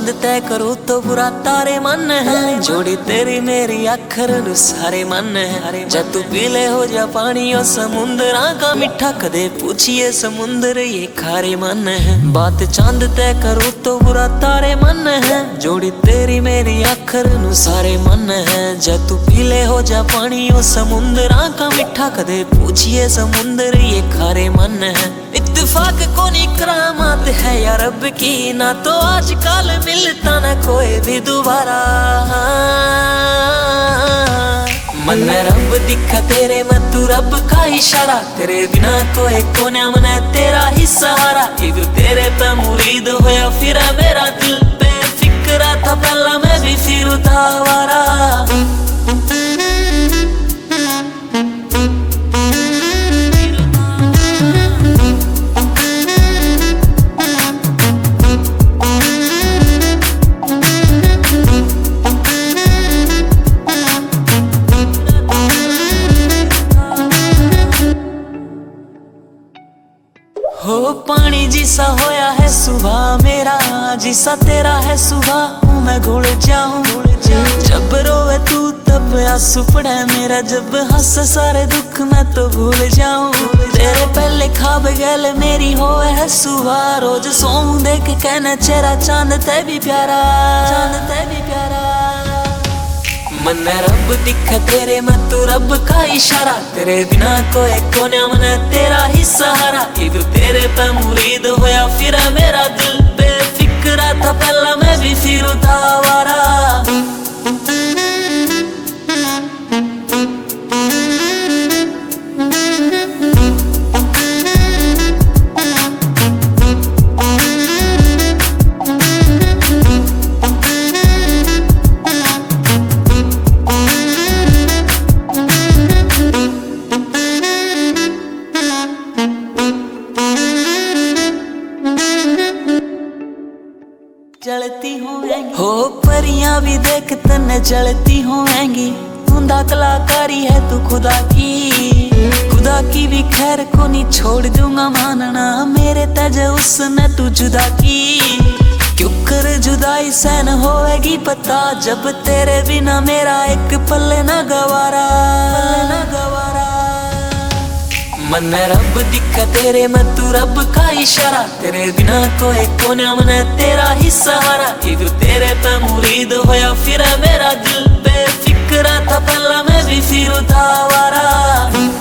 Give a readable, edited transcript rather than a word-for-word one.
चांद तय करो तो बुरा तारे मन है। जोड़ी तेरी मेरी आखर सारे मन है। जब तू पीले हो जा पानी और समुद्रा का मीठा, कदे पूछिए समुद्र ये खारे मन है। बात चांद तय करो तो बुरा तारे मन है। जोड़ी तेरी मेरी आखर सारे मन है। जब तू पीले हो जा पानी और समुद्रा का मीठा, कदे पूछिए समुद्र ये खारे मन है। इत्तेफाक कोनी करामात है या रब की, ना तो आजकल मिलता ना कोई भी दोबारा। मन रब दिखा तेरे में तू रब का इशारा, तेरे बिना कोई कोने मन तेरा ही सहारा। इधर तेरे पे मुरीद होया फिर मेरा दिल बेफिक्रा था, पहला मैं भी फिर था आवारा। हो पानी जिसा होया है सुबह मेरा, जिसा तेरा है सुबह हूँ मैं घुल जाऊं। जब रोवे तू तब आंसू पड़े मेरा, जब हंस सारे दुख मैं तो भूल जाऊं। तेरे पहले ख्वाब गल मेरी होए है सुबह, रोज सोऊं देख कहना चेहरा चांद ते भी प्यारा, चांद ते भी प्यारा। मन रब दिखा तेरे में तू रब का इशारा, तेरे बिना कोई कोने मन तेरा ही सहारा। इधर तेरे पे मुरीद होया फिर मेरा दिल बेफिक्रा था, पहला मैं भी फिर था आवारा। जलती होंगी हो परियां भी देख तन्ने जलती होंगी। हुंदा कलाकारी है तू खुदा की भी खैर को नहीं छोड़ दूंगा मानना, मेरे तज उसने तू जुदा की। क्यों कर जुदाई सहन होएगी पता, जब तेरे बिना मेरा एक पल्ले ना गवारा, पल्ले ना गवारा। मन रब दिखा तेरे में तू रब का इशारा, तेरे बिना कोई कोने मन तेरा ही सहारा। इधर तेरे पे मुरीद होया फिर मेरा दिल बेफिक्रा था, पहला मैं भी फिर था आवारा।